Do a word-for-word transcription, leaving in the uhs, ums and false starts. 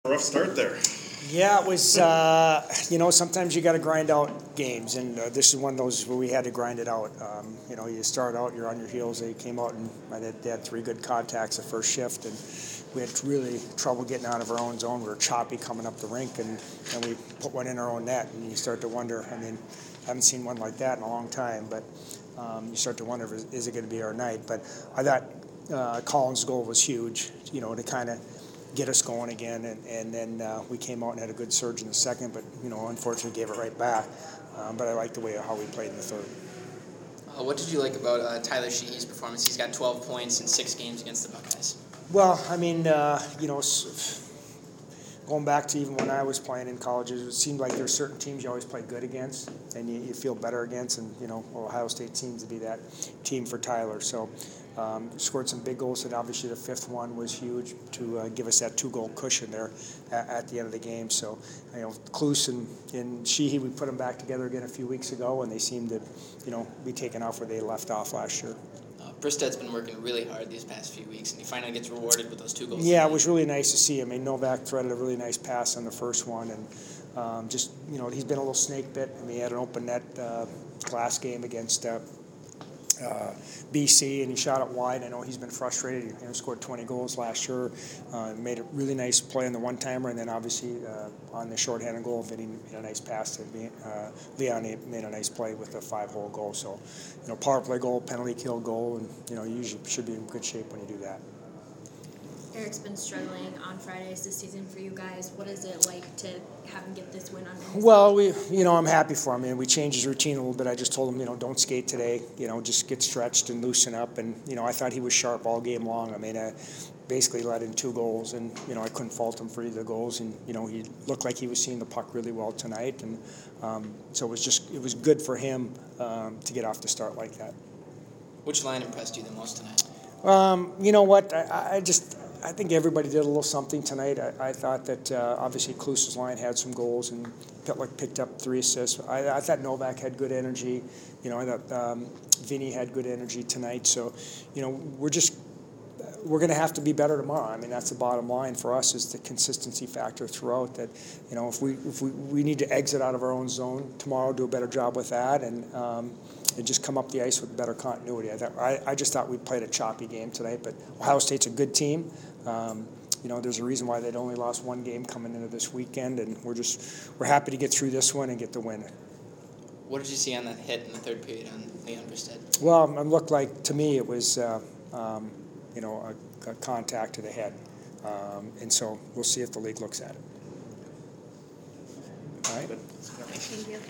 Rough start there. Yeah, it was, uh, you know, sometimes you got to grind out games, and uh, this is one of those where we had to grind it out. Um, you know, you start out, you're on your heels. They came out and they had three good contacts the first shift, and we had really trouble getting out of our own zone. We were choppy coming up the rink, and, and we put one in our own net, and you start to wonder, I mean, I haven't seen one like that in a long time, but um, you start to wonder, is, is it going to be our night? But I thought uh, Collins' goal was huge, you know, to kind of get us going again, and, and then uh, we came out and had a good surge in the second, but you know, unfortunately gave it right back. Um, but I liked the way how we played in the third. Uh, what did you like about uh, Tyler Sheehy's performance? He's got twelve points in six games against the Buckeyes. Well, I mean, uh, you know, going back to even when I was playing in colleges, it seemed like there's certain teams you always play good against and you, you feel better against, and you know, Ohio State seems to be that team for Tyler. So um, scored some big goals, and obviously the fifth one was huge to uh, give us that two-goal cushion there at, at the end of the game. So you know, Klus and, and Sheehy, we put them back together again a few weeks ago, and they seem to, you know, be taking off where they left off last year. Uh, Bristed's been working really hard these past few weeks, and he finally gets rewarded with those two goals. Yeah, it was really nice to see. I mean, Novak threaded a really nice pass on the first one, and um, just, you know, he's been a little snake bit. I mean, he had an open net uh, class game against uh, uh, B C, and he shot it wide. I know he's been frustrated. He you know, scored twenty goals last year. Uh, made a really nice play on the one-timer, and then obviously uh, on the shorthanded goal, Vinny made a nice pass to uh, Leon. Made a nice play with a five-hole goal. So, you know, power play goal, penalty kill goal, and you know, you usually should be in good shape when you do that. Eric's been struggling on Fridays this season for you guys. What is it like to have him get this win on his Well, we, you know, I'm happy for him. I mean, we changed his routine a little bit. I just told him, you know, don't skate today. You know, just get stretched and loosen up. And, you know, I thought he was sharp all game long. I mean, I basically let in two goals, and, you know, I couldn't fault him for either goals. And, you know, he looked like he was seeing the puck really well tonight. And um, so it was just, it was good for him um, to get off the start like that. Which line impressed you the most tonight? Um, you know what? I, I just... I think everybody did a little something tonight. I, I thought that uh, obviously Klus's line had some goals, and Pitlick picked up three assists. I, I thought Novak had good energy. You know, I thought um, Vinny had good energy tonight. So, you know, we're just we're going to have to be better tomorrow. I mean, that's the bottom line for us, is the consistency factor throughout. That, you know, if we if we, we need to exit out of our own zone tomorrow, do a better job with that, and um, and just come up the ice with better continuity. I, thought, I, I just thought we played a choppy game tonight, but Ohio State's a good team. Um, you know, there's a reason why they'd only lost one game coming into this weekend, and we're just we're happy to get through this one and get the win. What did you see on that hit in the third period on Leon Bristed? Well, it looked like, to me, it was uh, um, you know a, a contact to the head, um, and so we'll see if the league looks at it. All right. Thank you.